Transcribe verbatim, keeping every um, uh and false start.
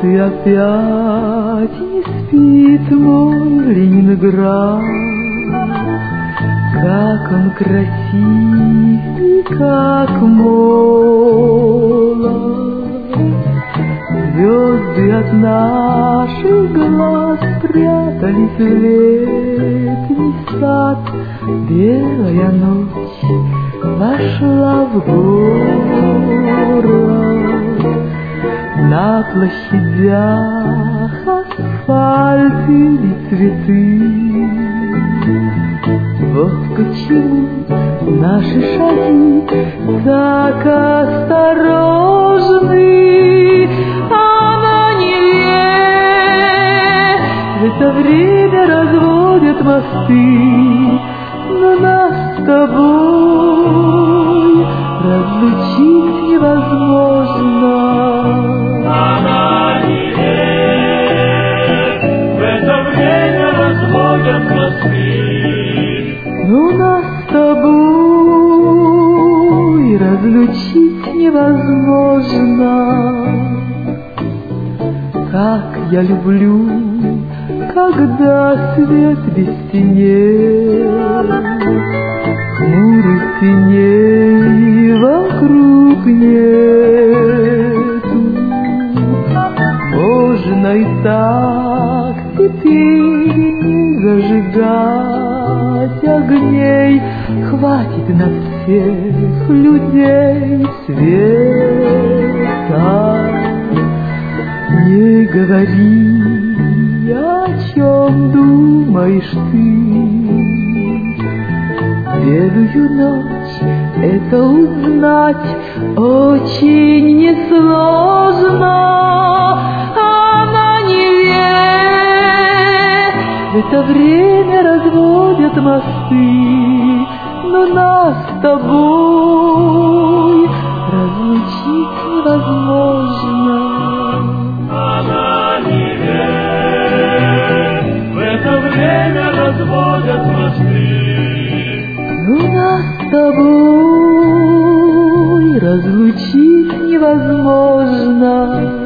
И опять не спит мой Ленинград. Как он красив и как молод. Звезды от наших глаз спрятались в летний сад. Белая ночь вошла в город. На площадях асфальт или цветы. Вот почему наши шаги так осторожны. А на Неве в это время разводят мосты. Но нас с тобой разлучить невозможно. А на Неве в это время разводят мосты. Но нас с тобой разлучить невозможно. Как я люблю, когда свет без теней, хмурых теней вокруг нету. Можно и так теперь не зажигать огней. Хватит на всех людей света. Не говори, о чем думаешь ты. Белую ночь это узнать очень несложно. А на Неве в это время разводят мосты. Но нас с тобой разлучить невозможно. А на Неве в это время разводят мосты. Но нас с тобой разлучить невозможно.